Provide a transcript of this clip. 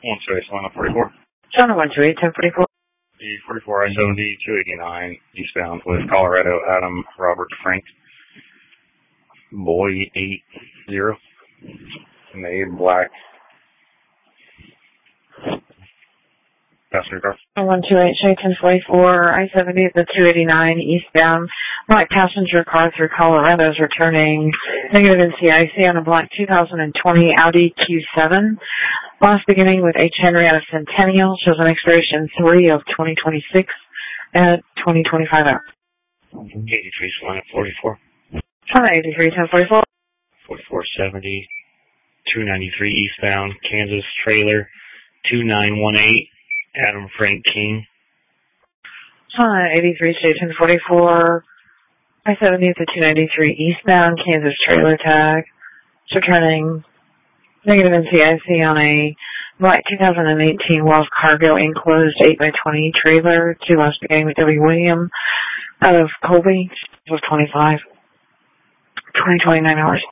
Solana 44. Solana 128, 1044. The 44 I-70 289 eastbound with Colorado, Adam Robert Frank, Boy 80, made black. Passenger car. 128, Shay 1044, I-70 the 289 eastbound. Black passenger car through Colorado is returning. Negative NCIC on a black 2020 Audi Q7. Last beginning with H. Henry out of Centennial. Shows an expiration 3 of 2026 at 2025 hours. 83 Solana 44. Solana 83, 1044. 4470, 293 eastbound, Kansas trailer, 2918. Adam Frank King. 83 Station 44, I-70 to 293 eastbound, Kansas trailer tag. It's returning. Negative NCIC on a black 2018 Wells Cargo enclosed 8x20 trailer to last beginning with W. William out of Colby. It was 2029 hours.